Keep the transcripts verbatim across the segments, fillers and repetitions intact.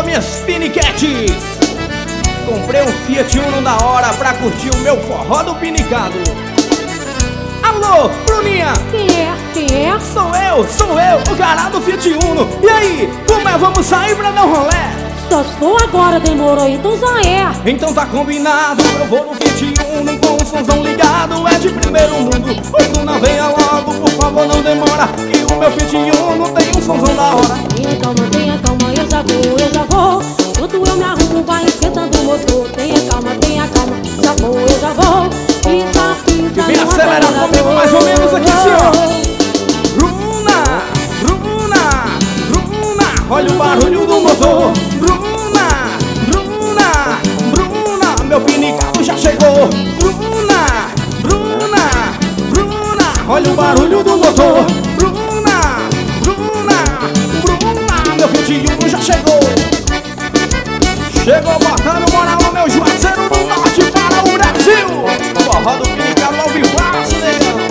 minhas piniquetes. Comprei um Fiat Uno da hora pra curtir o meu forró do pinicado. Alô, Bruninha! Quem é? Quem é? Sou eu, sou eu, o cara do Fiat Uno. E aí, como é? Vamos sair pra dar um rolé? Só se for agora, demorou, então já é. Então tá combinado, eu vou no Fiat Uno com o somzão ligado. É de primeiro mundo, ô Bruna, venha logo, por favor, não demora. E o meu Fiat Uno tem um somzão da hora. Tenha calma, tenha calma, eu já vou, eu já vou. Enquanto eu me arrumo, vai esquentando o motor. Tenha calma, tenha calma, já vou, eu já vou. Pisa, pisa, E vem acelerar comigo mais ou menos aqui assim, ó. Bruna, Bruna, Bruna, olha o barulho do motor. Bruna, Bruna, Bruna, meu pinicado já chegou. Bruna, Bruna, Bruna, olha o barulho do motor. Bruna, Bruna, Bruna, meu Fiat Uno já chegou. Chegou botando moral no meu Juazeiro do Norte para o Brasil. Forró do pinicado ao vivaço, negão.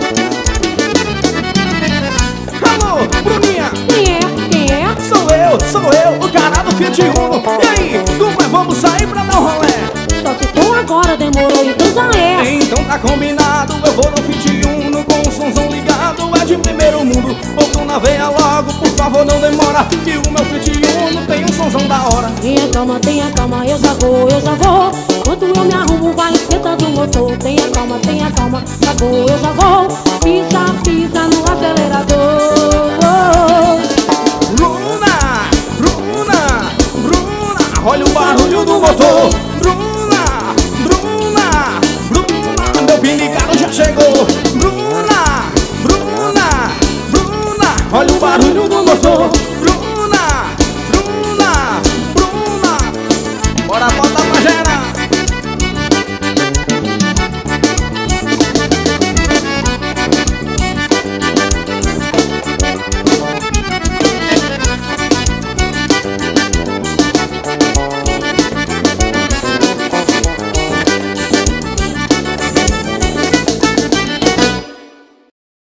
Alô, Bruninha! Quem é? Quem é? Sou eu, sou eu, o cara do Fiat Uno. E aí, como é? Vamos sair pra dar um rolé? Só se for agora, demorou, então já é. Então tá combinado, eu vou no Fiat Uno com o somzão ligado. É de primeiro mundo, ô Bruna, venha logo, por favor, não demora. Que o meu Fiat Uno tem um somzão da hora. Tenha calma, tenha calma, eu já vou, eu já vou. Enquanto eu me arrumo, vai esquentando o motor. Tenha calma, tenha calma, já vou, eu já vou. Pisa, pisa no acelerador. Bruna, Bruna, Bruna, olha o barulho do motor. Bruna, Bruna, Bruna, meu pinicado já chegou. Bruna, Bruna, Bruna, olha o barulho do motor.